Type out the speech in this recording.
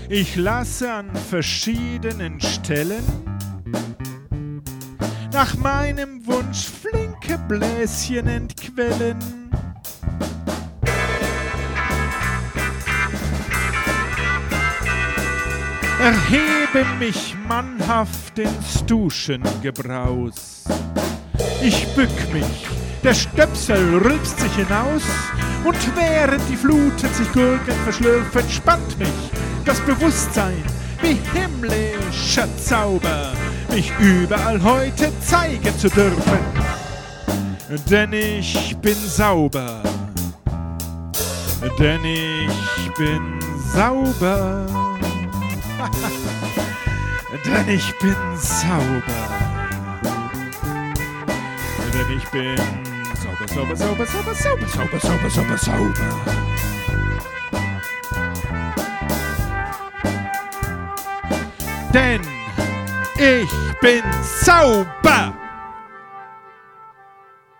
Ich lasse an verschiedenen Stellen nach meinem Wunsch flinke Bläschen entquellen. Erhebe mich mannhaft ins Duschengebraus. Ich bück mich, der Stöpsel rülpst sich hinaus, und während die Fluten sich Gurken verschlürfen, spannt mich das Bewusstsein wie himmlischer Zauber, mich überall heute zeigen zu dürfen. Denn ich bin sauber, denn ich bin sauber. Denn ich bin sauber. Denn ich bin sauber, sauber, sauber, sauber, sauber, sauber, sauber, sauber, sauber. Denn ich bin sauber.